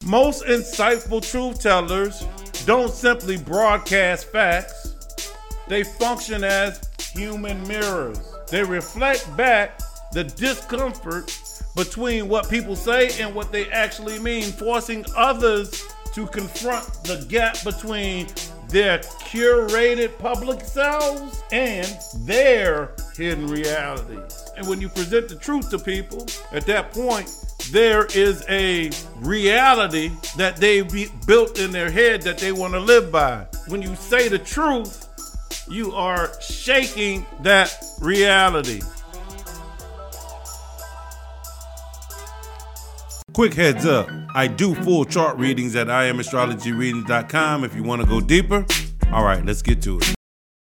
Most insightful truth tellers don't simply broadcast facts. They function as human mirrors. They reflect back the discomfort between what people say and what they actually mean, forcing others to confront the gap between their curated public selves and their hidden realities. And when you present the truth to people, at that point, there is a reality that they built in their head that they want to live by. When you say the truth, you are shaking that reality. Quick heads up, I do full chart readings at IamAstrologyReadings.com if you want to go deeper. All right, let's get to it.